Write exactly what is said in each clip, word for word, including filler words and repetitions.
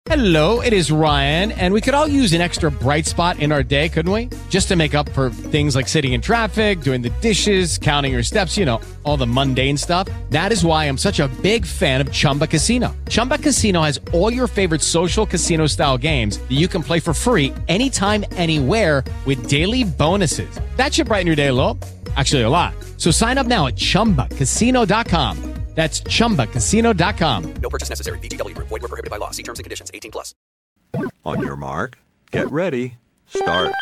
Hello, it is Ryan, and we could all use an extra bright spot in our day, couldn't we? Just to make up for things like sitting in traffic, doing the dishes, counting your steps, you know, all the mundane stuff. That is why I'm such a big fan of Chumba Casino. Chumba Casino has all your favorite social casino-style games that you can play for free anytime, anywhere with daily bonuses. That should brighten your day a little. Actually, a lot. So sign up now at chumba casino dot com. That's chumba casino dot com. No purchase necessary. V G W Group. Void where prohibited by law. See terms and conditions. eighteen plus. On your mark, get ready, start.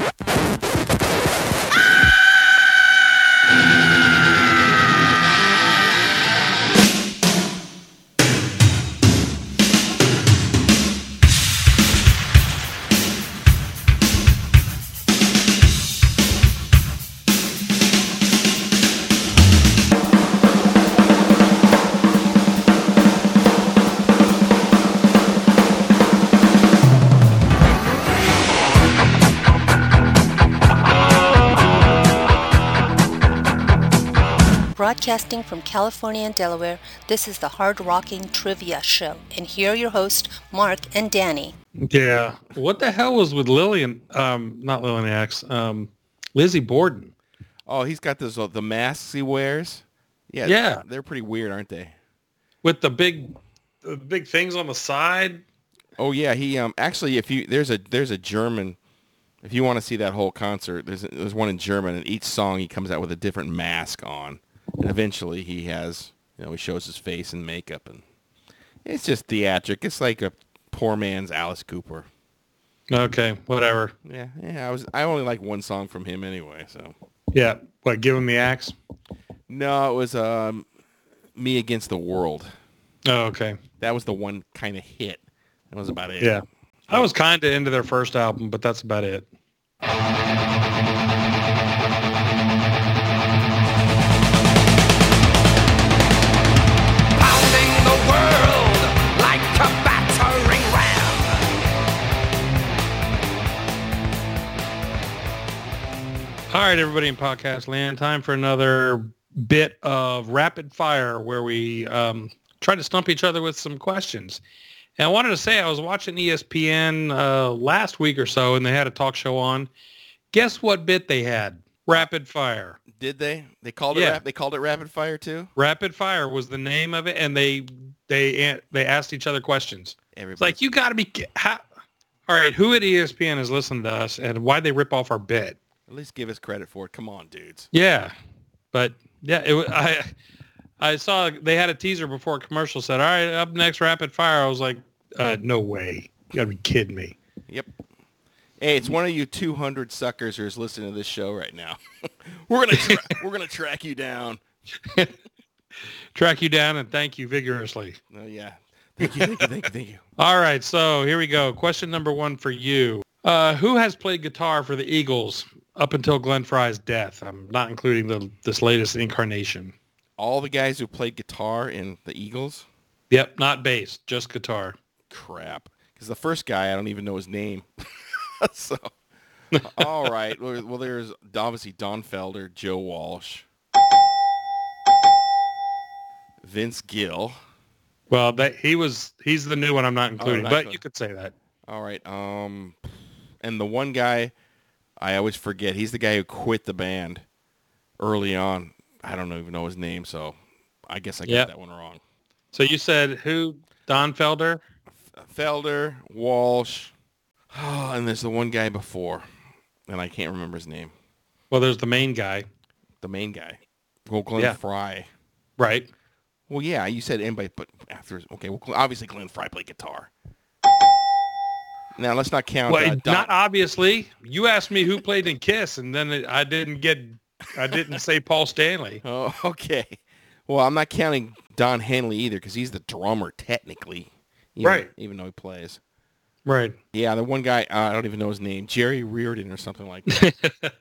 Broadcasting from California and Delaware, this is the Hard Rocking Trivia Show. And here are your hosts, Mark and Danny. Yeah. What the hell was with Lillian, um, not Lillian Axe, um, Lizzie Borden? Oh, he's got those, uh, the masks he wears. Yeah. Yeah. They're pretty weird, aren't they? With the big, the big things on the side. Oh, yeah. He, um, actually, if you, there's a, there's a German, if you want to see that whole concert, there's, there's one in German, and each song he comes out with a different mask on. And eventually he has, you know, he shows his face and makeup, and it's just theatric. It's like a poor man's Alice Cooper. Okay, whatever. Yeah, yeah. I was, I only like one song from him anyway. So. Yeah. What? Give him the axe? No, it was um, Me Against the World. Oh, okay. That was the one kind of hit. That was about it. Yeah. I was kind of into their first album, but that's about it. All right, everybody in podcast land, time for another bit of rapid fire where we um, try to stump each other with some questions. And I wanted to say I was watching E S P N uh, last week or so, and they had a talk show on. Guess what bit they had? Rapid fire. Did they? They called it. Yeah. Rap- they called it rapid fire too. Rapid fire was the name of it, and they they they asked each other questions. It's like, you got to be. How, all right, who at E S P N is listening to us, and why'd they rip off our bit? At least give us credit for it. Come on, dudes. Yeah, but yeah, it. I I saw they had a teaser before a commercial said, "All right, up next, rapid fire." I was like, uh, "No way! You gotta be kidding me!" Yep. Hey, it's one of you two hundred suckers who's listening to this show right now. we're gonna tra- we're gonna track you down. Track you down and thank you vigorously. Oh yeah, thank you, thank you, thank you, thank you. All right, so here we go. Question number one for you: uh, who has played guitar for the Eagles up until Glenn Fry's death? I'm not including the this latest incarnation. All the guys who played guitar in the Eagles? Yep, not bass, just guitar. Crap. Because the first guy, I don't even know his name. so, all right. Well, well, there's obviously Don Felder, Joe Walsh, Vince Gill. Well, that he was he's the new one I'm not including, Oh, but not- you could say that. All right. Um, and the one guy I always forget, he's the guy who quit the band early on. I don't even know his name, so I guess I got Yep. that one wrong. So you said who? Don Felder? Felder, Walsh, oh, and there's the one guy before, and I can't remember his name. Well, there's the main guy. The main guy. Well, Glenn Yeah. Fry. Right. Well, yeah, you said anybody, but after, okay, well, obviously Glenn Fry played guitar. Now, let's not count. Well, uh, Don- not obviously. You asked me who played in Kiss, and then it, I didn't get, I didn't say Paul Stanley. Oh, okay. Well, I'm not counting Don Henley either because he's the drummer technically. Even, Right. Even though he plays. Right. Yeah, the one guy, uh, I don't even know his name, Jerry Reardon or something like that.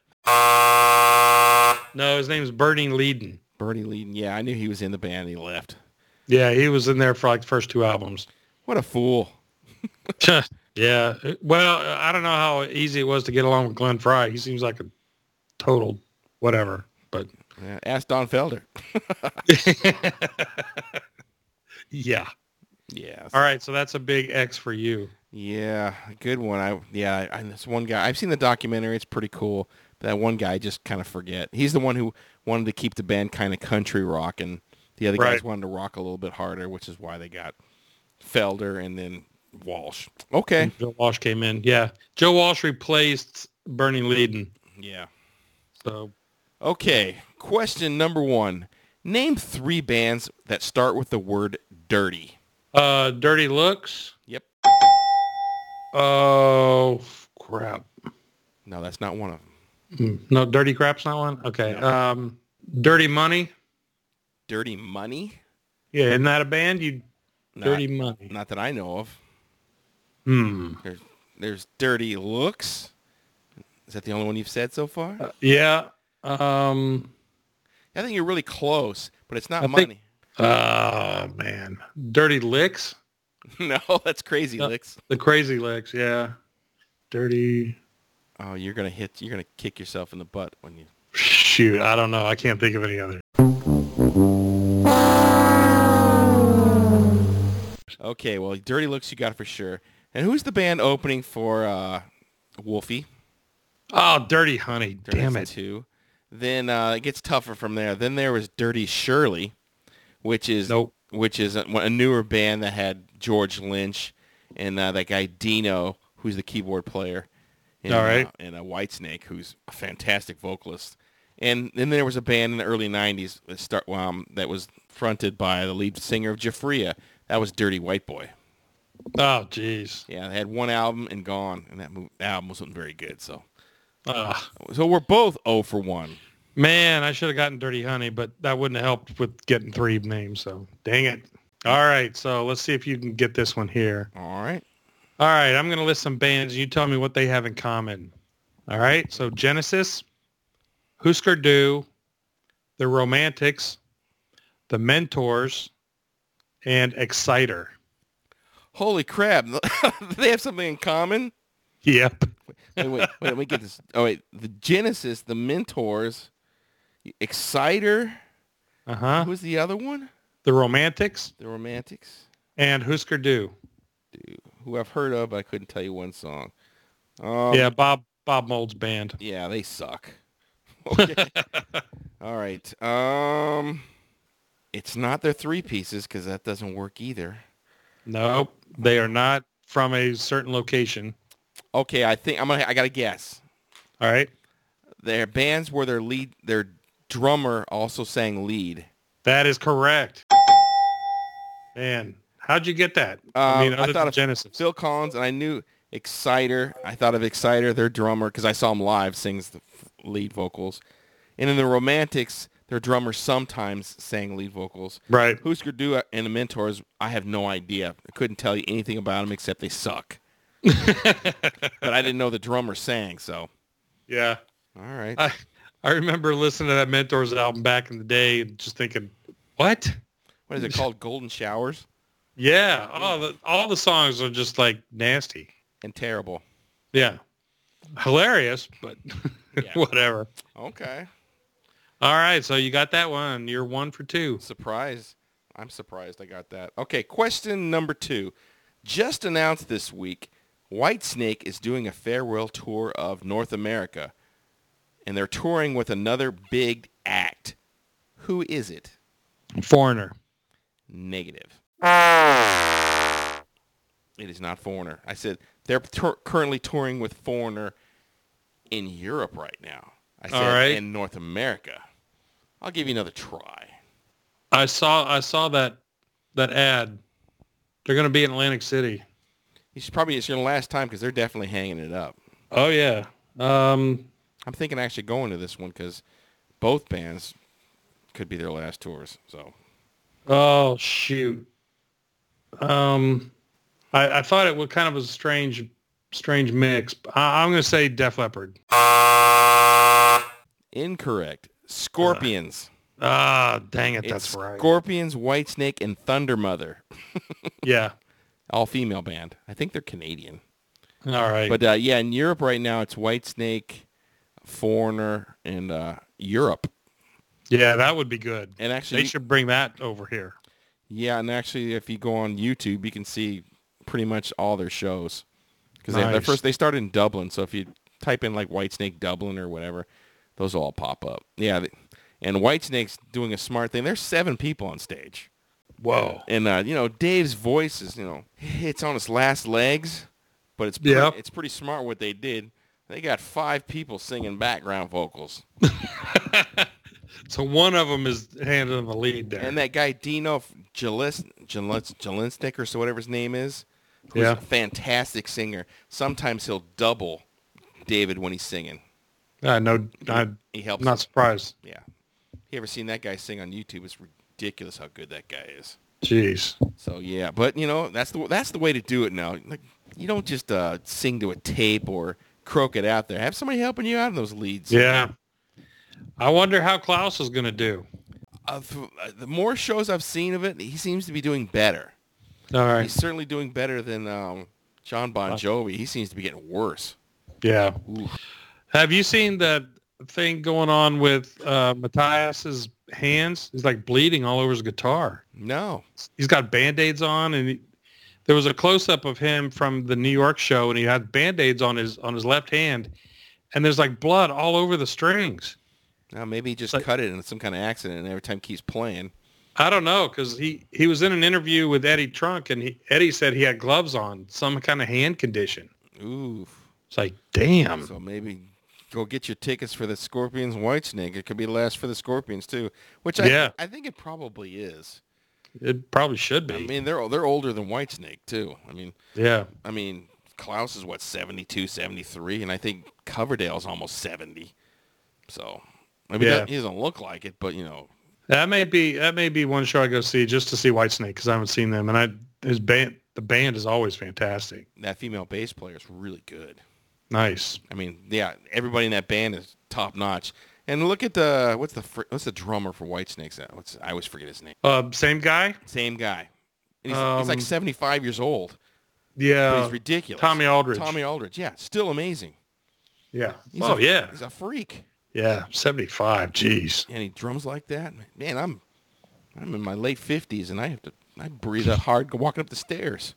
No, his name's Bernie Leadon. Bernie Leadon. Yeah, I knew he was in the band and he left. Yeah, he was in there for like the first two albums. What a fool. Yeah. Well, I don't know how easy it was to get along with Glenn Fry. He seems like a total whatever, but Yeah, ask Don Felder. yeah. Yeah. All right, so that's a big X for you. Yeah, good one. I yeah, I, this one guy. I've seen the documentary. It's pretty cool. But that one guy, I just kind of forget. He's the one who wanted to keep the band kind of country rock, and the other Right. guys wanted to rock a little bit harder, which is why they got Felder and then Walsh. Okay. Joe Walsh came in. Yeah, Joe Walsh replaced Bernie Leadon. Yeah. So Okay. Question number one. Name three bands that start with the word dirty. Uh, Dirty Looks. Yep. Oh, crap. No, that's not one of them. No, Dirty Crap's not one? Okay. No. Um, Dirty Money. Dirty Money? Yeah, isn't that a band? You Not, Dirty Money. Not that I know of. Hmm. There's, there's Dirty Looks. Is that the only one you've said so far? Uh, yeah. Um, I think you're really close, but it's not I think- money. oh, man. Dirty Licks. No, that's Crazy No. Licks. The Crazy Licks, yeah. Dirty... Oh, you're gonna hit. You're gonna kick yourself in the butt when you. Shoot, I don't know. I can't think of any other. Okay, well, Dirty Looks you got for sure. And who's the band opening for uh, Wolfie? Oh, Dirty Honey. Dirty Damn Looks it. Two. Then uh, it gets tougher from there. Then there was Dirty Shirley, which is Nope. which is a, a newer band that had George Lynch and uh, that guy Dino, who's the keyboard player. And, All right. Uh, and a Whitesnake, who's a fantastic vocalist. And then there was a band in the early nineties that start um, that was fronted by the lead singer of Jafria. That was Dirty White Boy. Oh, jeez. Yeah, they had one album and gone, and that mo- album wasn't very good. So, Ugh. so we're both zero for one. Man, I should have gotten Dirty Honey, but that wouldn't have helped with getting three names, so dang it. All right, so let's see if you can get this one here. All right. All right, I'm going to list some bands. You tell me what they have in common. All right, so Genesis, Husker Du, The Romantics, The Mentors, and Exciter. Holy crap! They have something in common. Yep. Wait, wait, wait, let me get this. Oh wait, the Genesis, the Mentors, Exciter. Uh-huh. Who's the other one? The Romantics The Romantics. and Husker Du. Dude, who I've heard of, but I couldn't tell you one song. Um, Yeah, Bob Bob Mold's band. Yeah, they suck. Okay. All right. Um, it's not their three pieces because that doesn't work either. Nope, they are not from a certain location. Okay, I think I'm gonna. I gotta guess. All right, Their bands where their lead, their drummer also sang lead. that is correct. Man, how'd you get that? Uh, I mean, I other thought than of Genesis. Phil Collins, and I knew Exciter. I thought of Exciter, their drummer, because I saw him live, sings the f- lead vocals. And in the Romantics, their drummer sometimes sang lead vocals. Right. Husker Du and the Mentors, I have no idea. I couldn't tell you anything about them except they suck. But I didn't know the drummer sang, so. Yeah. All right. I I remember listening to that Mentors album back in the day and just thinking, what? What is it called? Golden Showers? Yeah. Oh, the, all the songs are just like nasty. And terrible. Yeah. Hilarious, but Yeah. whatever. Okay. All right. So you got that one. You're one for two. Surprise. I'm surprised I got that. Okay, question number two. Just announced this week, Whitesnake is doing a farewell tour of North America, and they're touring with another big act. Who is it? Foreigner. Negative. It is not Foreigner. I said they're tour- currently touring with Foreigner in Europe right now. I said All right. in North America. I'll give you another try. I saw I saw that that ad. They're going to be in Atlantic City. You should probably, it's your last time because they're definitely hanging it up. Oh yeah. Um, I'm thinking actually going to this one because both bands could be their last tours. So oh shoot. Um, I, I thought it was kind of a strange, strange mix. I, I'm going to say Def Leppard. incorrect. Scorpions. Ah, dang it, It's that's right. Scorpions, Whitesnake, and Thunder Mother. Yeah. All female band. I think they're Canadian. All right. But uh, yeah, in Europe right now it's Whitesnake, Foreigner, and uh, Europe. yeah, that would be good. And actually, They should bring that over here. Yeah, and actually, if you go on YouTube, you can see pretty much all their shows. Because Nice. they, first they started in Dublin, so if you type in like Whitesnake Dublin or whatever, those will all pop up. Yeah, they, and Whitesnake's doing a smart thing. There's seven people on stage. Whoa. And, uh, you know, Dave's voice is, you know, it's on its last legs, but it's, pre- Yep. it's pretty smart what they did. They got five people singing background vocals. So one of them is handling the lead there. And that guy, Dino Jelinsnik, or so whatever his name is, who's Yeah. a fantastic singer. Sometimes he'll double David when he's singing. I know. I'm He helps not him. surprised. Yeah. You ever seen that guy sing on YouTube? It's ridiculous how good that guy is. Jeez. So yeah, but you know that's the that's the way to do it now. Like you don't just uh, sing to a tape or croak it out there. Have somebody helping you out in those leads. Yeah. I wonder how Klaus is going to do. Uh, th- the more shows I've seen of it, he seems to be doing better. All right. He's certainly doing better than um, John Bon Jovi. He seems to be getting worse. Yeah. Ooh. Have you seen that thing going on with uh, Matthias's hands? He's like bleeding all over his guitar. No. He's got Band-Aids on, and he, there was a close-up of him from the New York show, and he had Band-Aids on his on his left hand, and there's like blood all over the strings. Now maybe he just Like- cut it in some kind of accident, and every time he keeps playing. I don't know, because he, he was in an interview with Eddie Trunk, and he, Eddie said he had gloves on, some kind of hand condition. Ooh. It's like, damn. So maybe go get your tickets for the Scorpions Whitesnake. It could be the last for the Scorpions too, which I Yeah. I think it probably is. It probably should be. I mean, they're they're older than Whitesnake too. I mean, yeah. I mean, Klaus is what seventy-two, seventy-three, and I think Coverdale's almost seventy. So, I mean, Yeah. that- he doesn't look like it, but you know, That may be that may be one show I go see just to see Whitesnake because I haven't seen them, and I his band the band is always fantastic. that female bass player is really good. Nice. I mean, yeah, everybody in that band is top notch. And look at the what's the fr- what's the drummer for Whitesnake? What's I always forget his name. Uh, same guy. Same guy. And he's, Um, he's like seventy-five years old. But Yeah. he's ridiculous. Tommy Aldridge. Tommy Aldridge, yeah, still amazing. Yeah. He's oh a, yeah. he's a freak, Yeah. Seventy-five. Jeez. and he drums like that. Man, I'm I'm in my late fifties, and I have to I breathe out hard walking up the stairs.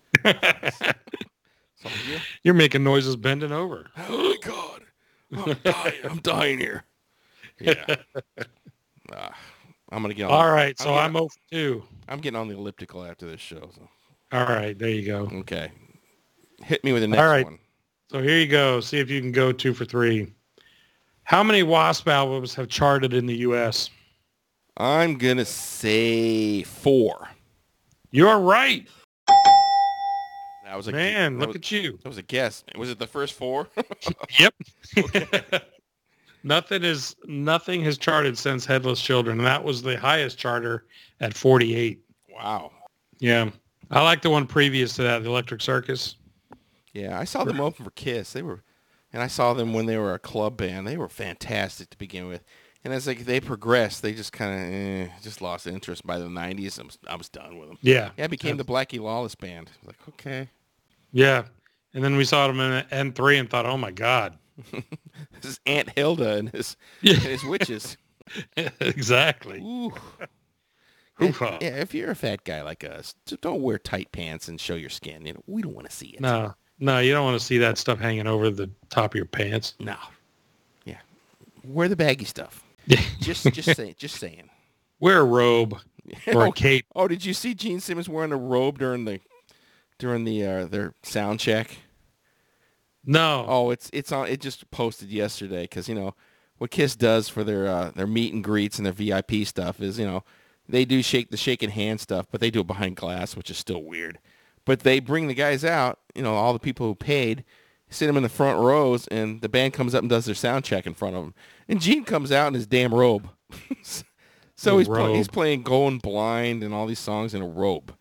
So, yeah. You're making noises bending over. Oh my God, I'm dying. I'm dying here. Yeah. Uh, I'm gonna get on. All right. So I'm I'm getting, over two. I'm getting on the elliptical after this show. So. All right. There you go. Okay. Hit me with the next All right. one. So here you go. See if you can go two for three. How many Wasp albums have charted in the U S? I'm gonna say four. You're right. That was a Man, that look was, at you. That was a guess. Was it the first four? Yep. Nothing is nothing has charted since Headless Children, and that was the highest charter at forty-eight. Wow. Yeah. I like the one previous to that, the Electric Circus. Yeah, I saw them open for Kiss. They were, and I saw them when they were a club band. They were fantastic to begin with. And as like they progressed, they just kind of eh, just lost interest by the nineties. I was, I was done with them. Yeah. Yeah, it became the Blackie Lawless band. I was like, okay, Yeah. And then we saw them in N three and thought, oh my God. this is Aunt Hilda and his Yeah. and his witches. Exactly. Ooh. Hoo-ha. Yeah, if you're a fat guy like us, just don't wear tight pants and show your skin. You know, we don't want to see it. No. No, you don't want to see that stuff hanging over the top of your pants. No. Yeah. Wear the baggy stuff. Just just saying just saying. Wear a robe or a oh, cape. oh, did you see Gene Simmons wearing a robe during the during the uh, their sound check? No. Oh, it's it's on. It just posted yesterday because you know what Kiss does for their uh, their meet and greets and their V I P stuff is you know they do shake the shaking hand stuff, but they do it behind glass, which is still weird. But they bring the guys out, you know, all the people who paid, sit them in the front rows, and the band comes up and does their sound check in front of them. And Gene comes out in his damn robe. so A he's play, robe. he's playing Going Blind and all these songs in a robe.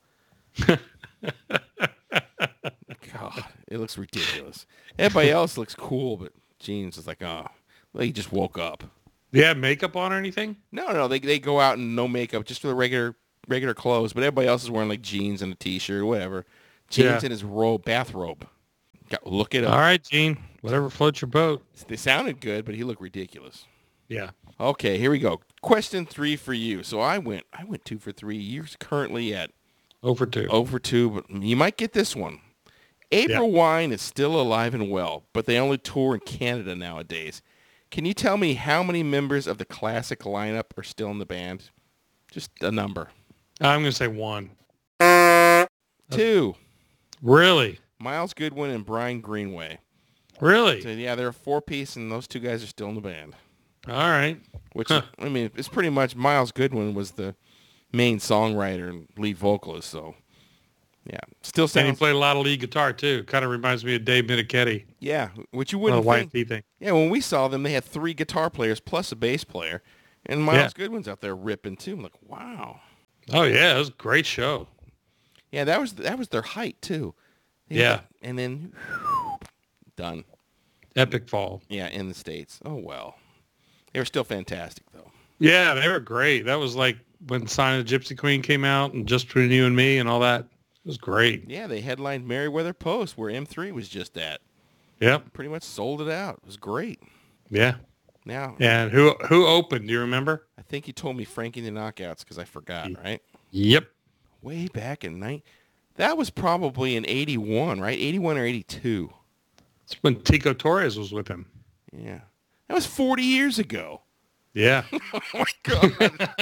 God, it looks ridiculous. Everybody else looks cool, but Gene's is like, oh, well, he just woke up. Do you have makeup on or anything? No, no, they they go out in no makeup, just for the regular regular clothes. But everybody else is wearing like jeans and a t-shirt, whatever. Gene's Yeah. in his robe, bathrobe. Got, look it up. All right, Gene. Whatever floats your boat. They sounded good, but he looked ridiculous. Yeah. Okay, here we go. Question three for you. So I went I went two for three. You're currently at oh for two. oh for two, but you might get this one. April Yeah. Wine is still alive and well, but they only tour in Canada nowadays. Can you tell me how many members of the classic lineup are still in the band? Just a number. I'm going to say one. Two. Really? Miles Goodwin and Brian Greenway. Really? So, yeah, they're a four-piece, and those two guys are still in the band. All right. Which, Huh. I mean, it's pretty much Miles Goodwin was the main songwriter and lead vocalist, so, yeah. Still And he sounds... played a lot of lead guitar, too. Kind of reminds me of Dave Minichetti. Yeah, which you The wouldn't Y think. T thing. Yeah, when we saw them, they had three guitar players plus a bass player, and Miles Yeah. Goodwin's out there ripping, too. I'm like, wow. Oh, yeah. It was a great show. Yeah, that was that was their height, too. Yeah. And then, done. Epic fall. Yeah, in the States. Oh, well. They were still fantastic, though. Yeah, they were great. That was like when Sign of the Gypsy Queen came out and Just Between You and Me and all that. It was great. Yeah, they headlined Merriweather Post, where M three was just at. Yep. Pretty much sold it out. It was great. Yeah. Now, And who who opened? Do you remember? I think you told me Frankie the Knockouts because I forgot, right? Yep. Way back in night. That was probably in eighty-one, right? eighty-one or eighty-two. It's when Tico Torres was with him. Yeah. That was forty years ago. Yeah. Oh, my God.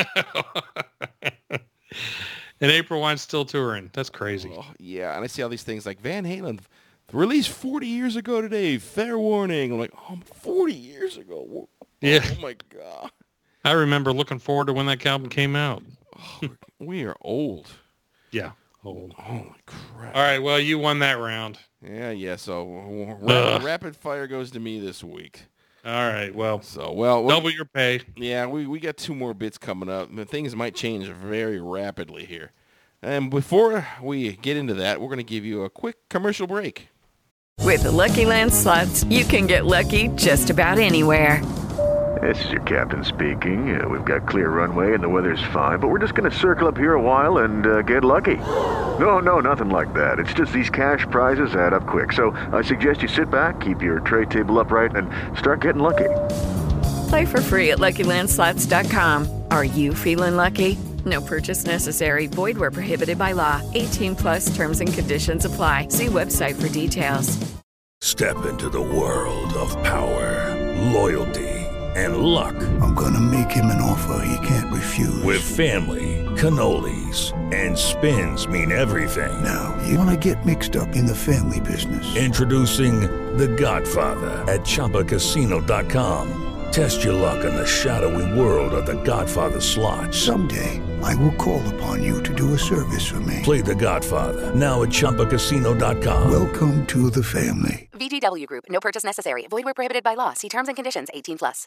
And April Wine's still touring. That's crazy. Oh, yeah, and I see all these things like Van Halen released forty years ago today. Fair warning. I'm like, oh, forty years ago. Oh, Yeah. Oh, my God. I remember looking forward to when that album came out. Oh, we are old. Yeah. Old. Holy crap. All right. Well, you won that round. Yeah, yeah, so ra- rapid fire goes to me this week. All right. Well, So, well, well double your pay. yeah, we, we got two more bits coming up. But things might change very rapidly here. And before we get into that, we're going to give you a quick commercial break. With the Lucky Land Slots, you can get lucky just about anywhere. This is your captain speaking. Uh, we've got clear runway and the weather's fine, but we're just going to circle up here a while and uh, get lucky. No, no, nothing like that. It's just these cash prizes add up quick. So I suggest you sit back, keep your tray table upright, and start getting lucky. Play for free at Lucky Land Slots dot com. Are you feeling lucky? No purchase necessary. Void where prohibited by law. eighteen plus terms and conditions apply. See website for details. Step into the world of power, loyalty, and luck. I'm gonna make him an offer he can't refuse. With family, cannolis, and spins mean everything. Now, you wanna get mixed up in the family business. Introducing The Godfather at Chumba Casino dot com. Test your luck in the shadowy world of The Godfather slot. Someday, I will call upon you to do a service for me. Play The Godfather, now at Chumba Casino dot com. Welcome to the family. V G W Group. No purchase necessary. Void where prohibited by law. See terms and conditions. eighteen plus.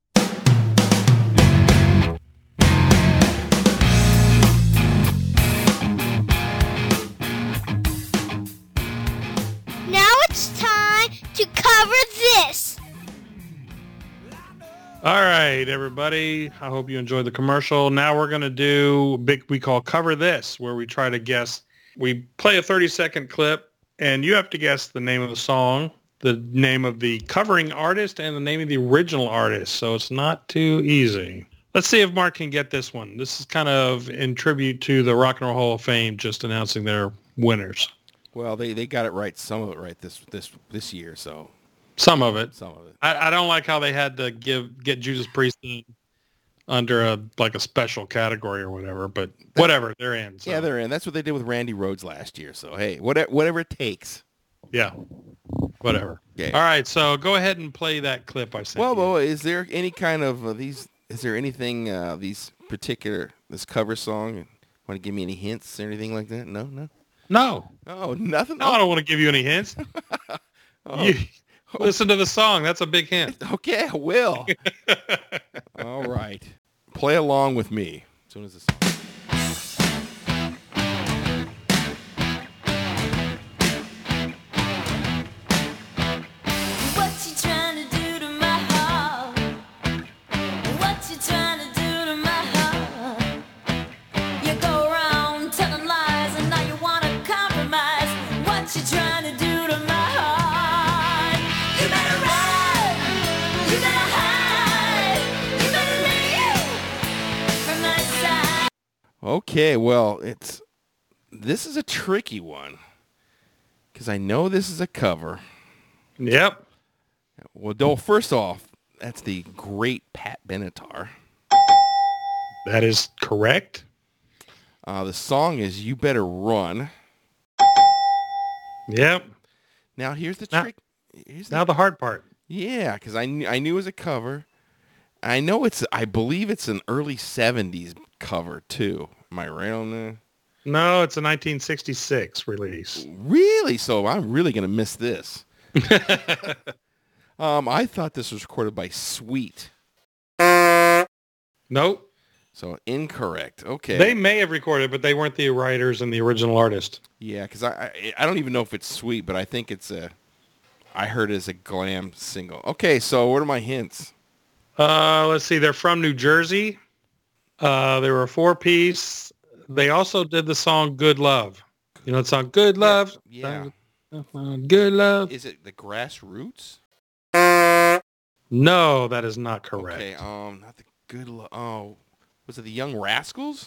Now it's time to cover this. All right, everybody. I hope you enjoyed the commercial. Now we're going to do a big we call Cover This, where we try to guess. We play a thirty-second clip, and you have to guess the name of the song, the name of the covering artist, and the name of the original artist. So it's not too easy. Let's see if Mark can get this one. This is kind of in tribute to the Rock and Roll Hall of Fame just announcing their winners. Well, they, they got it right, some of it right this this this year, so. Some of it. Some of it. I, I don't like how they had to give get Judas Priest in under a like a special category or whatever, but whatever, they're in. So. Yeah, they're in. That's what they did with Randy Rhoads last year. So, hey, whatever, whatever it takes. Yeah, whatever. Okay. All right, so go ahead and play that clip I sent Well, you. well, is there any kind of uh, these? Is there anything uh, these particular this cover song? Want to give me any hints or anything like that? No, no, no, oh, nothing. No, I don't want to give you any hints. oh. You, listen to the song. That's a big hint. Okay, I will. All right, play along with me as soon as this. Okay, well, it's this is a tricky one because I know this is a cover. Yep. Well, though, first off, that's the great Pat Benatar. That is correct. Uh, the song is "You Better Run." Yep. Now here's the now, trick. Here's now the, the hard part. Yeah, because I knew I knew it was a cover. I know it's. I believe it's an early seventies cover too. Am I right on that? No, it's a nineteen sixty-six release. Really? So I'm really gonna miss this. um, I thought this was recorded by Sweet. Nope. So incorrect. Okay. They may have recorded, but they weren't the writers and the original artist. Yeah, because I, I I don't even know if it's Sweet, but I think it's a. I heard it as a glam single. Okay, so what are my hints? Uh, let's see. They're from New Jersey. Uh, they were a four-piece. They also did the song "Good Love." You know the song "Good Love"? Yeah. yeah. Good Love. Is it the Grassroots? No, that is not correct. Okay. Um, not the Good Love. Oh. Was it the Young Rascals?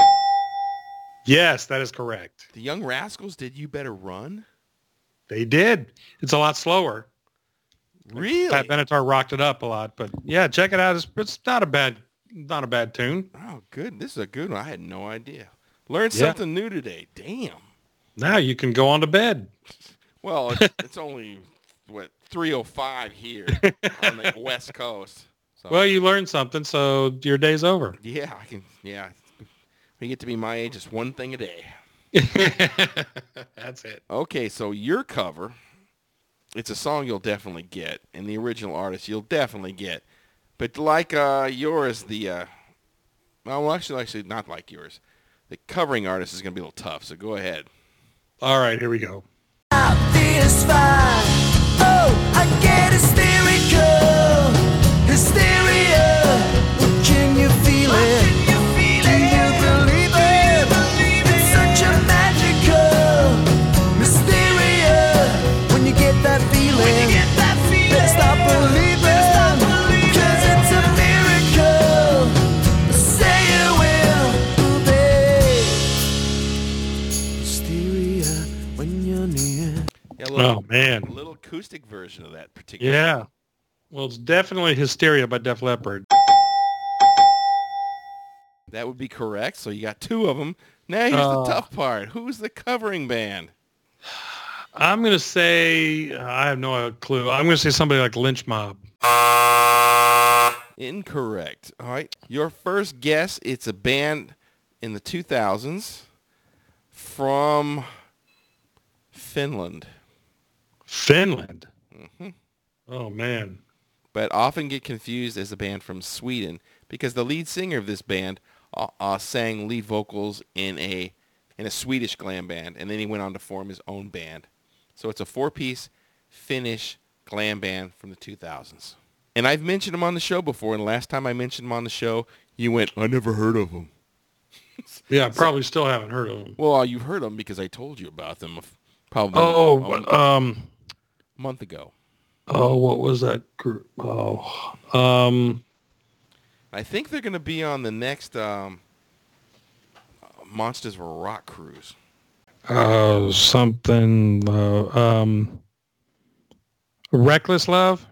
Yes, that is correct. The Young Rascals did You Better Run? They did. It's a lot slower. Really? Pat Benatar rocked it up a lot, but yeah, check it out. It's, it's not a bad, not a bad tune. Oh, good. This is a good one. I had no idea. Learned yeah. something new today. Damn. Now you can go on to bed. Well, it's, it's only what three oh five here on the West Coast. So. Well, you learned something, so your day's over. Yeah, I can. Yeah, when you get to be my age, it's one thing a day. That's it. Okay, so your cover, it's a song you'll definitely get, and the original artist you'll definitely get. But like uh, yours, the uh, well, actually, actually not like yours. The covering artist is going to be a little tough. So go ahead. All right, here we go. This fine. Oh, I get hysterical. Hysteria, can you feel it? Can you, feel can it? you believe it? Believe it's it? Such a magical mysteria. When you get that feeling, when you get that feeling, better stop believing, better stop believing. Cause it's a miracle. Say you will, babe. Hysteria when you're near. Yeah, a little, oh man, a little acoustic version of that particular. Yeah. Well, it's definitely Hysteria by Def Leppard. That would be correct. So you got two of them. Now here's uh, the tough part. Who's the covering band? I'm going to say, I have no clue. I'm going to say somebody like Lynch Mob. Incorrect. All right. Your first guess, it's a band in the two thousands from Finland. Finland? Mm-hmm. Oh, man. But often get confused as a band from Sweden because the lead singer of this band uh, uh, sang lead vocals in a in a Swedish glam band, and then he went on to form his own band. So it's a four-piece Finnish glam band from the two thousands. And I've mentioned him on the show before, and last time I mentioned him on the show, you went, I never heard of him. Yeah, I probably so, still haven't heard of them. Well, you've heard them because I told you about them probably oh, a um, month ago. Oh, what was that group? Oh, um, I think they're going to be on the next um, Monsters of Rock cruise. Uh, something, uh, um, Reckless Love?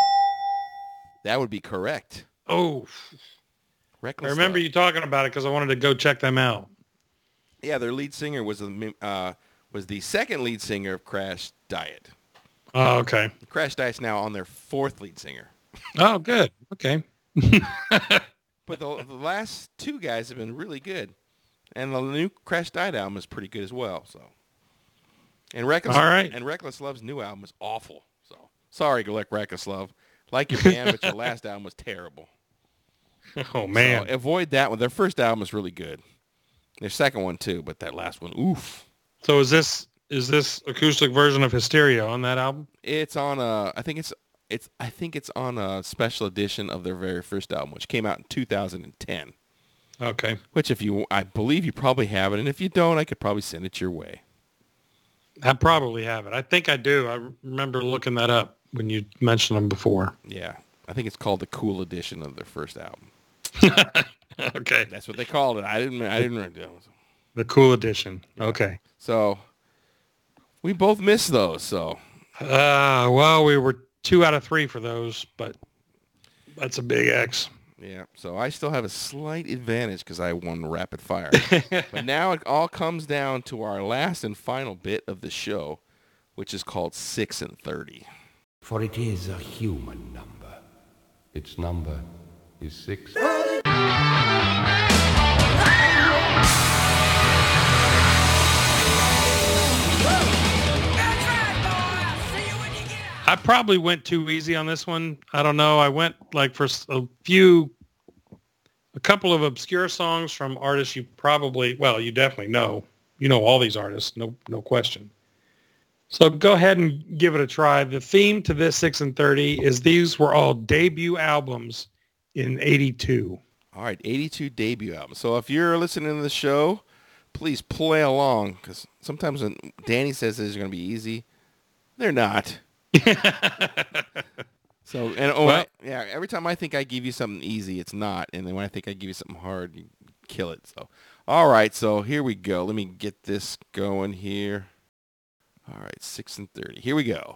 That would be correct. Oh, Reckless I remember Love. you talking about it because I wanted to go check them out. Yeah, their lead singer was the uh, was the second lead singer of Crash Diet. Oh, okay. Crash Diet's now on their fourth lead singer. Oh, good. Okay. But the, the last two guys have been really good. And the new Crash Diet album is pretty good as well. So, And Reckless, All right. and Reckless Love's new album is awful. So sorry, Reckless Love. Like your band, but your last album was terrible. Oh, man. So avoid that one. Their first album is really good. Their second one, too, but that last one, oof. So is this... Is this acoustic version of Hysteria on that album? It's on a, I think it's, it's, I think it's on a special edition of their very first album, which came out in two thousand ten. Okay. Which, if you, I believe you probably have it, and if you don't, I could probably send it your way. I probably have it. I think I do. I remember looking that up when you mentioned them before. Yeah, I think it's called the Cool Edition of their first album. Okay, that's what they called it. I didn't, I didn't. The cool edition. Okay. So we both missed those. So, uh, well, we were two out of three for those, but that's a big X. Yeah. So I still have a slight advantage because I won rapid fire. But now it all comes down to our last and final bit of the show, which is called six and thirty. For it is a human number. Its number is six. I probably went too easy on this one. I don't know. I went like for a few, a couple of obscure songs from artists you probably, well, you definitely know. You know all these artists, no, no question. So go ahead and give it a try. The theme to this six and thirty is these were all debut albums in eighty-two. All right, eighty-two debut albums. So if you're listening to the show, please play along because sometimes when Danny says these are going to be easy, they're not. So and oh, Well- I, yeah, every time I think I give you something easy, it's not, and then when I think I give you something hard, you kill it. So, all right, so here we go. Let me get this going here. All right, six and thirty. Here we go.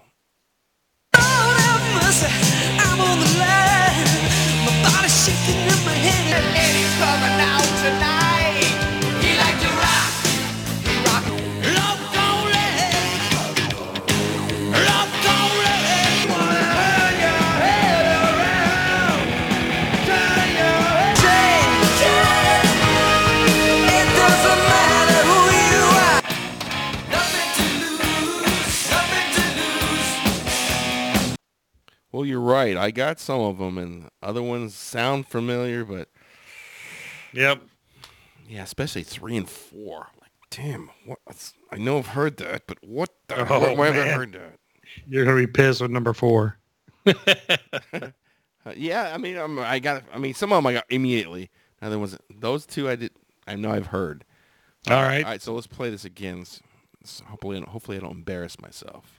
I'm on the line. My body's shaking in my head. And he's coming out tonight. He like to rock. He rock. Love don't let. Love don't let. Wanna turn your head around. Turn your head. Change, change. It doesn't matter who you are. Nothing to lose. Nothing to lose. Well, you're right. I got some of them, and other ones sound familiar, but Yep. yeah, especially three and four. Like, damn, what? I know I've heard that, but what the? Oh, hell? Why have I man. heard that? You're going to be pissed with number four. Uh, yeah, I mean, I'm, I got. I mean, some of them I got immediately. Other ones, those two I did. I know I've heard. All right. All right, so let's play this again. S- s- Hopefully, hopefully I don't embarrass myself.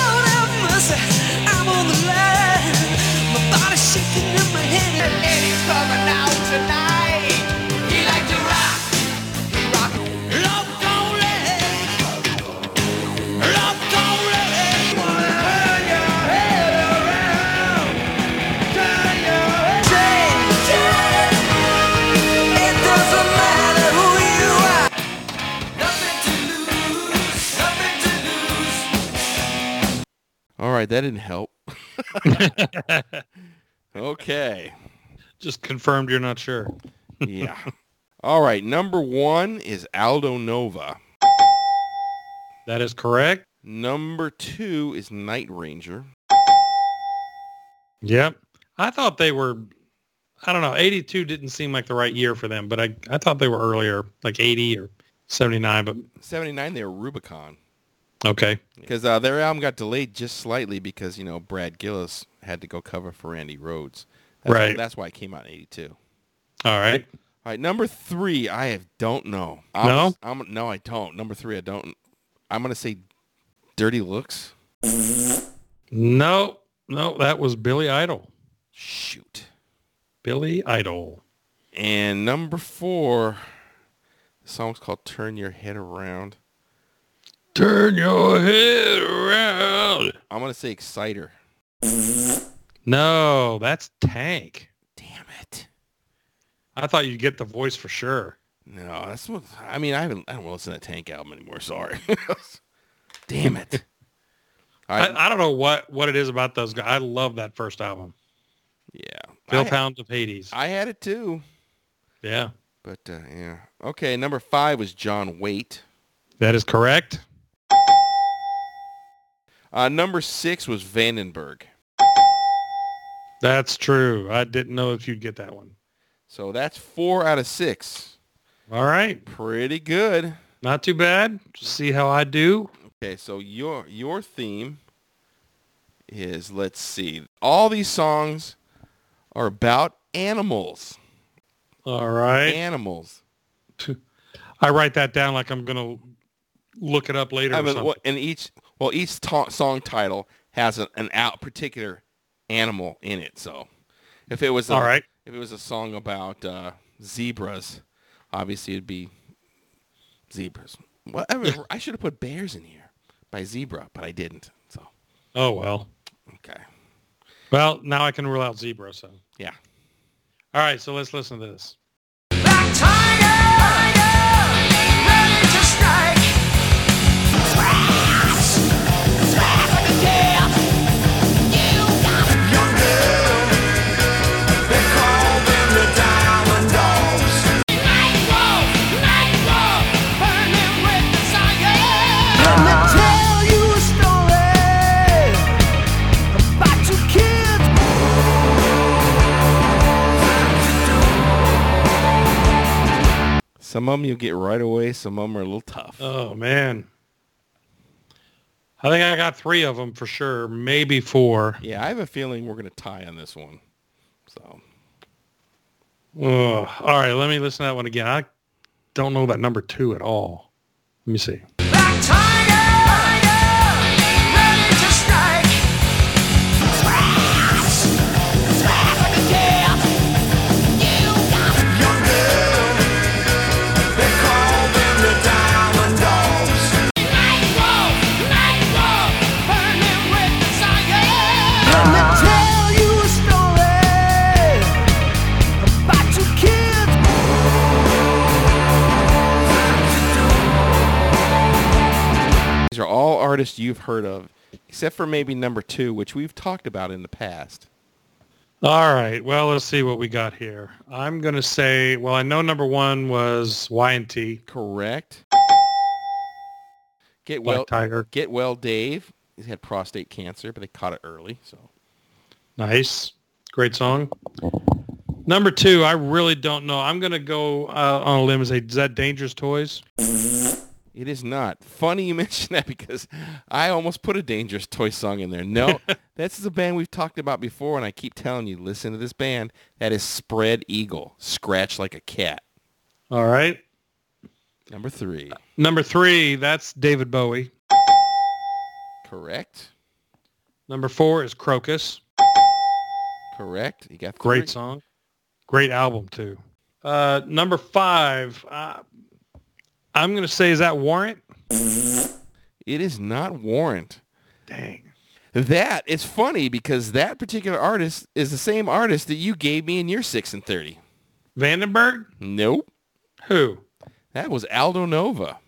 I'm on the line. My body's shaking in my head. And he's coming out tonight. He like to rock. He rock. Love don't let. Love don't let. Wanna turn your head around. Turn your head. Change, change. It doesn't matter who you are. Nothing to lose. Nothing to lose. All right, that didn't help. Okay. Just confirmed you're not sure. Yeah. All right, number one is Aldo Nova. That is correct. Number two is Night Ranger. Yep. I thought they were, I don't know, eighty-two didn't seem like the right year for them, but I, I thought they were earlier, like eighty or seventy-nine, but seventy-nine, they were Rubicon. okay. Because uh, their album got delayed just slightly because, you know, Brad Gillis had to go cover for Randy Rhoads. That's Right. Why, that's why it came out in eighty-two. All right. All right, number three, I have, don't know. I'm, No? I'm, no, I don't. Number three, I don't. I'm going to say Dirty Looks. No, no, that was Billy Idol. Shoot. Billy Idol. And number four, the song's called Turn Your Head Around. Turn your head around. I'm going to say Exciter. No, that's Tank. Damn it. I thought you'd get the voice for sure. No, that's what, I mean, I haven't, I don't listen to Tank album anymore. Sorry. Damn it. All right. I, I don't know what, what it is about those guys. I love that first album. Yeah. Phil I ha- Pounds of Hades. I had it too. Yeah. But, uh, yeah. Okay, number five was John Waite. That is correct. Uh, number six was Vandenberg. That's true. I didn't know if you'd get that one. So that's four out of six. All right. Pretty good. Not too bad. Just see how I do. Okay, so your your theme is, let's see, all these songs are about animals. All right. Animals. I write that down like I'm going to look it up later I or mean, something. what, and each well, each ta- song title has an, an out particular animal in it. So, if it was a, All right. if it was a song about uh, zebras, obviously it'd be Zebras. Whatever. I should have put Bears in here by Zebra, but I didn't. So. Oh, well. Okay. Well, now I can rule out Zebra, so. Yeah. All right, so let's listen to this. Some of them you'll get right away. Some of them are a little tough. Oh, man. I think I got three of them for sure. Maybe four. Yeah, I have a feeling we're going to tie on this one. So. Ugh. All right, let me listen to that one again. I don't know that number two at all. Let me see. These are all artists you've heard of, except for maybe number two, which we've talked about in the past. All right. Well, let's see what we got here. I'm going to say, well, I know number one was Y and T. Correct. Get Black well, Tiger. Get well, Dave. He had prostate cancer, but they caught it early. So Nice. Great song. Number two, I really don't know. I'm going to go uh, on a limb and say, is that Dangerous Toys? it is not. Funny you mention that because I almost put a Dangerous Toy song in there. No, this is a band we've talked about before, and I keep telling you, listen to this band. That is Spread Eagle, Scratch Like a Cat. All right. Number three. Number three, that's David Bowie. Correct. Number four is Crocus. Correct. You got three. Great song. Great album, too. Uh, number five, uh, I'm going to say, is that Warrant? It is not Warrant. Dang. That, it's funny because that particular artist is the same artist that you gave me in your six and thirty. Vandenberg? Nope. Who? That was Aldo Nova.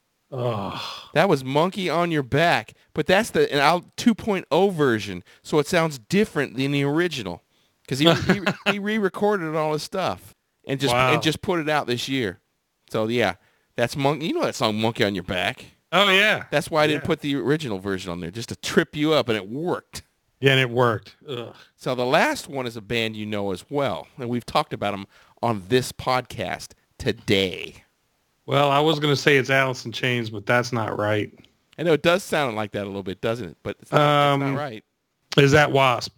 Oh. That was Monkey on Your Back, but that's the an Al two point oh version, so it sounds different than the original because he, he he re-recorded all his stuff and just Wow. and just put it out this year. So yeah, that's Monkey. You know that song Monkey on Your Back? Oh yeah. That's why I didn't Yeah. put the original version on there, just to trip you up, and it worked. Yeah, and it worked. Ugh. So the last one is a band you know as well, and we've talked about them on this podcast today. Well, I was going to say it's Alice in Chains, but that's not right. I know it does sound like that a little bit, doesn't it? But it's not, Um, it's not right. Is that Wasp?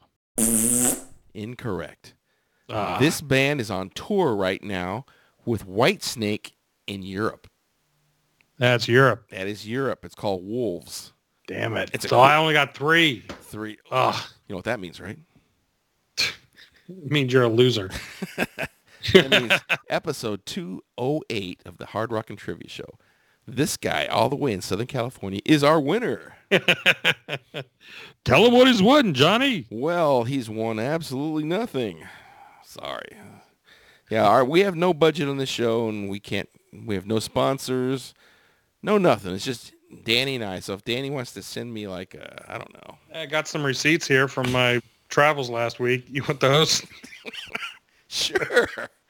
Incorrect. Ah. This band is on tour right now with Whitesnake in Europe. That's Europe. That is Europe. It's called Wolves. Damn it. It's a so cool- I only got three. Three. Ugh. You know what that means, right? It means you're a loser. That means episode two oh eight of the Hard Rock and Trivia Show. This guy, all the way in Southern California, is our winner. Tell him what he's won, Johnny. Well, he's won absolutely nothing. Sorry. Yeah, our, we have no budget on this show, and we can't. We have no sponsors, no nothing. It's just Danny and I. So if Danny wants to send me like, a, I don't know. I got some receipts here from my travels last week. You want those? Sure.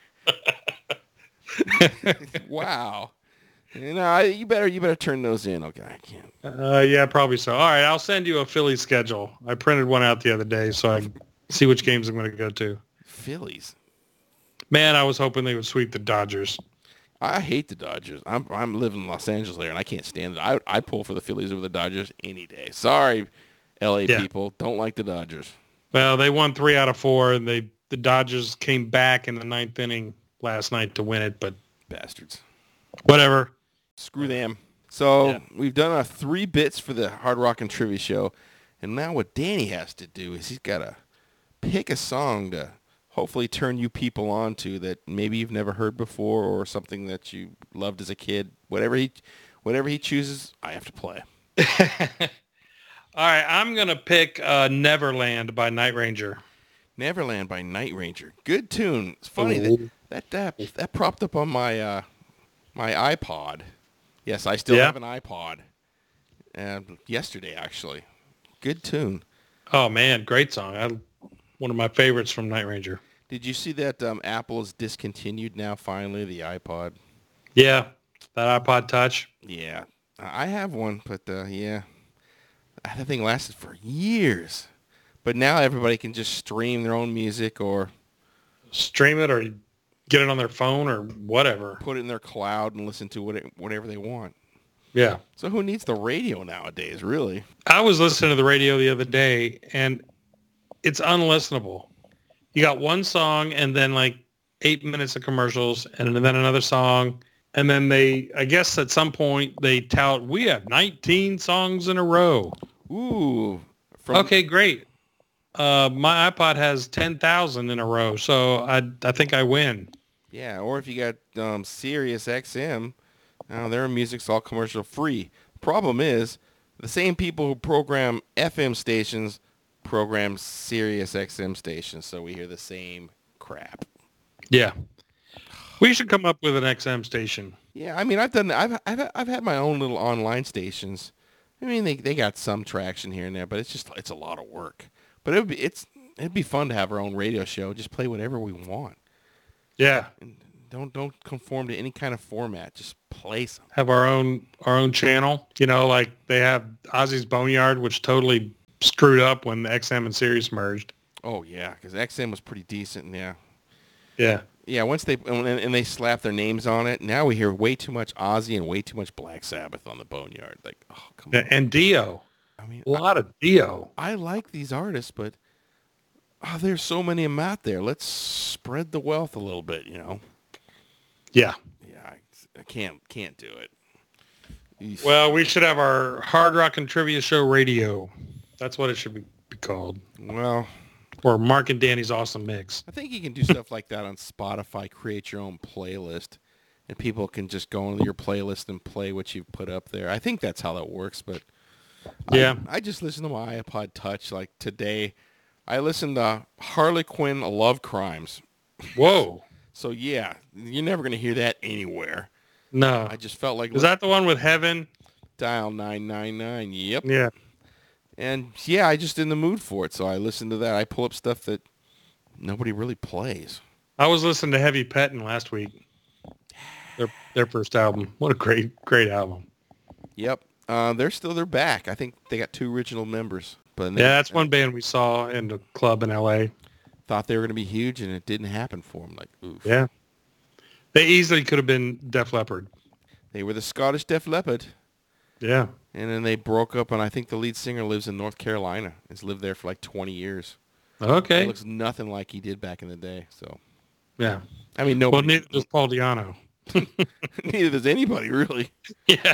Wow. You know, I, you better you better turn those in. Okay, I can't. Uh, yeah, probably so. All right, I'll send you a Phillies schedule. I printed one out the other day, so I can see which games I'm going to go to. Phillies. Man, I was hoping they would sweep the Dodgers. I hate the Dodgers. I'm I'm living in Los Angeles there, and I can't stand it. I I pull for the Phillies over the Dodgers any day. Sorry, L A Yeah. people, don't like the Dodgers. Well, they won three out of four, and they the Dodgers came back in the ninth inning last night to win it, but Bastards. whatever. Screw them. So Yeah. we've done our three bits for the Hard Rock and Trivia Show, and now what Danny has to do is he's got to pick a song to hopefully turn you people on to that maybe you've never heard before or something that you loved as a kid. Whatever he, whatever he chooses, I have to play. All right, I'm going to pick uh, Neverland by Night Ranger. Neverland by Night Ranger. Good tune. It's funny that that, that that propped up on my uh, my iPod. Yes, I still Yeah. have an iPod. Uh, yesterday, actually. Good tune. Oh, man, great song. I, one of my favorites from Night Ranger. Did you see that um, Apple is discontinued now, finally, the iPod? Yeah, that iPod Touch. Yeah. I have one, but uh, yeah. That thing lasted for years. But now everybody can just stream their own music or stream it or get it on their phone or whatever. Put it in their cloud and listen to it, whatever they want. Yeah. So who needs the radio nowadays, really? I was listening to the radio the other day, and it's unlistenable. You got one song and then like eight minutes of commercials and then another song. And then they, I guess at some point, they tout, we have nineteen songs in a row. Ooh. From- okay, great. Uh, my iPod has ten thousand in a row, so I I think I win. Yeah, or if you got um, Sirius X M, now their music's all commercial free. Problem is, the same people who program F M stations program Sirius X M stations, so we hear the same crap. Yeah. We should come up with an X M station. Yeah, I mean, I've done, I've, I've, I've had my own little online stations. I mean, they, they got some traction here and there, but it's just, it's a lot of work. But it would be, it's, it'd be fun to have our own radio show. Just play whatever we want. Yeah. And don't, don't conform to any kind of format. Just play something. Have our own, our own channel. You know, like they have Ozzy's Boneyard, which totally screwed up when X M and Sirius merged. Oh yeah, because X M was pretty decent. And yeah. Yeah. Yeah, once they and, and they slap their names on it, now we hear way too much Ozzy and way too much Black Sabbath on the Boneyard. Like, oh, come on. And Dio. I mean, a lot I, of Dio. I like these artists, but oh, there's so many of them out there. Let's spread the wealth a little bit, you know? Yeah. Yeah, I, I can't can't do it. Eesh. Well, we should have our Hard Rock and Trivia Show Radio. That's what it should be, be called. Well... Or Mark and Danny's Awesome Mix. I think you can do stuff like that on Spotify, create your own playlist, and people can just go into your playlist and play what you've put up there. I think that's how that works, but yeah, I, I just listen to my iPod Touch. Like today, I listened to Harley Quinn Love Crimes. Whoa. So yeah, you're never going to hear that anywhere. No. I just felt like... Is that the one with Heaven? Dial nine nine nine, yep. Yeah. And, yeah, I just in the mood for it, so I listen to that. I pull up stuff that nobody really plays. I was listening to Heavy Pettin' last week. Their their first album. What a great, great album. Yep. Uh, they're still, they're back. I think they got two original members. But yeah, that's one band we saw in the club in L A. Thought they were going to be huge, and it didn't happen for them. Like, oof. Yeah. They easily could have been Def Leppard. They were the Scottish Def Leppard. Yeah. And then they broke up, and I think the lead singer lives in North Carolina. Has lived there for like twenty years. Okay. He looks nothing like he did back in the day. So, yeah. I mean, no. Well, neither does Paul Di'Anno. Neither does anybody, really. Yeah.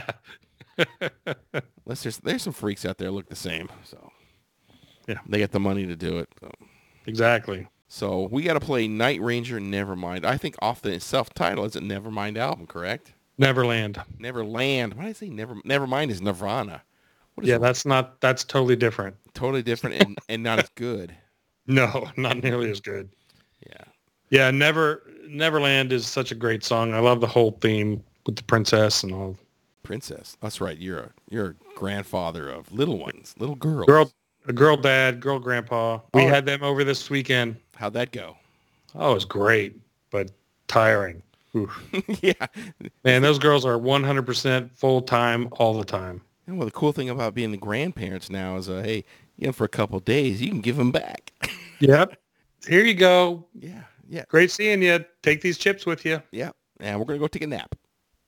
Unless there's there's some freaks out there look the same. So, yeah, they get the money to do it. So. Exactly. So we got to play Night Ranger Nevermind. I think off the self-title is a Nevermind album, correct? Neverland. Neverland. Why did I say Never? Nevermind is Nirvana. What is yeah, it? that's not. That's totally different. Totally different and, and not as good. No, not nearly as good. Yeah. Yeah. Never. Neverland is such a great song. I love the whole theme with the princess and all. Princess. That's right. You're a you're a grandfather of little ones, little girls. Girl, a girl dad, girl grandpa. We oh. had them over this weekend. How'd that go? Oh, it was great, but tiring. Yeah. Man, those girls are one hundred percent full-time all the time. And well, the cool thing about being the grandparents now is, uh, hey, you know, for a couple of days, you can give them back. Yep. Here you go. Yeah. Yeah. Great seeing you. Take these chips with you. Yeah. And we're going to go take a nap.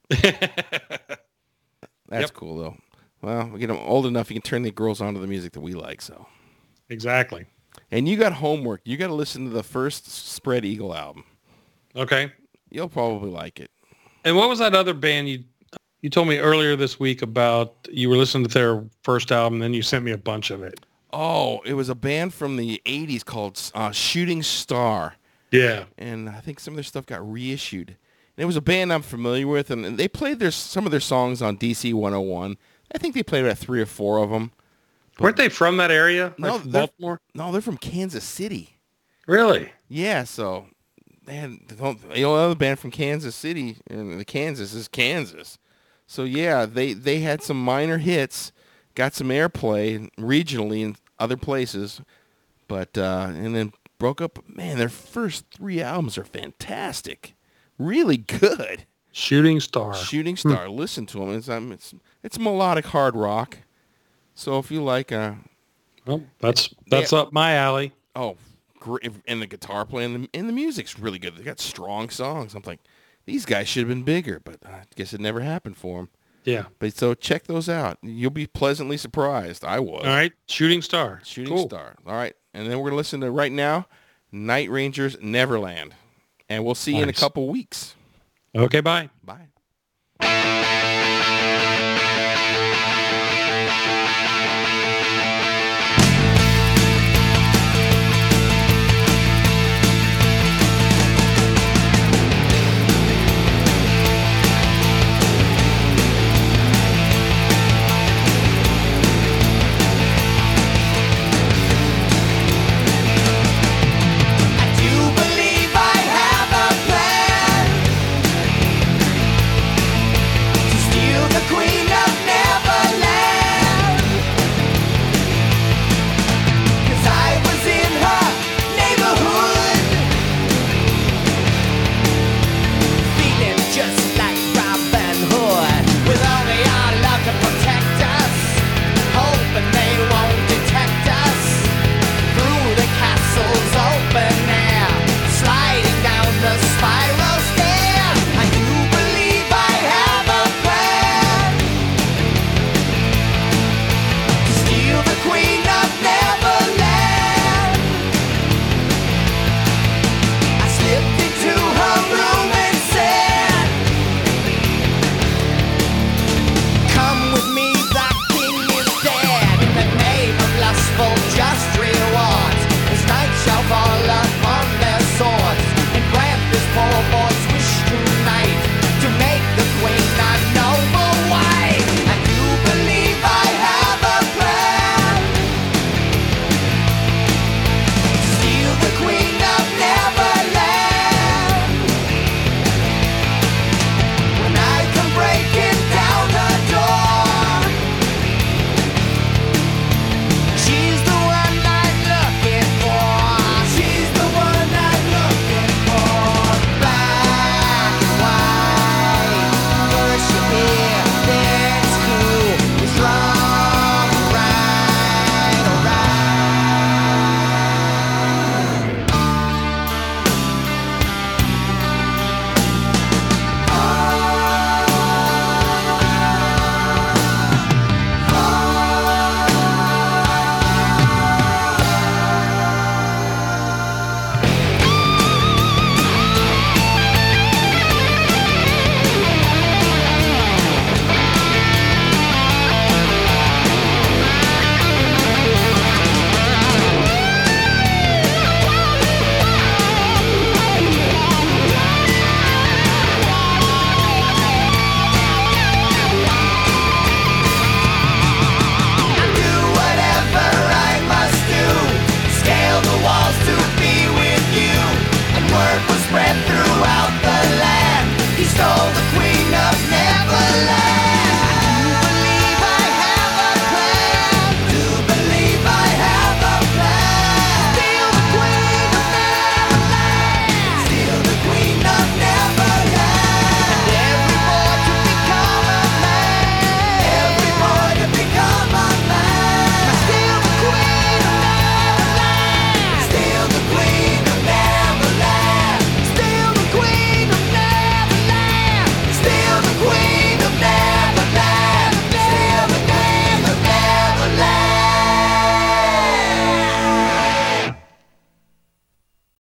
That's yep. cool, though. Well, we get them old enough, you can turn the girls on to the music that we like, so. Exactly. And you got homework. You got to listen to the first Spread Eagle album. Okay. You'll probably like it. And what was that other band you you told me earlier this week about? You were listening to their first album, then you sent me a bunch of it. Oh, it was a band from the eighties called uh, Shooting Star. Yeah. And I think some of their stuff got reissued. And it was a band I'm familiar with, and they played their some of their songs on D C one oh one. I think they played about three or four of them. But weren't they from that area? No, like they're, Baltimore? No, they're from Kansas City. Really? Yeah, so they had the only other band from Kansas City, and the Kansas is Kansas. So yeah, they, they had some minor hits, got some airplay regionally in other places, but uh, and then broke up. Man, their first three albums are fantastic, really good. Shooting Star. Shooting Star. Hmm. Listen to them. It's um, it's it's melodic hard rock. So if you like, uh, well, that's that's yeah. up my alley. Oh, great! And the guitar playing and the music's really good. They got strong songs. I'm like, these guys should have been bigger, but I guess it never happened for them. Yeah. But so check those out. You'll be pleasantly surprised. I was. All right. Shooting Star. Shooting cool. Star. All right. And then we're going to listen to right now, Night Rangers Neverland. And we'll see nice. you in a couple weeks. Okay. Bye. Bye.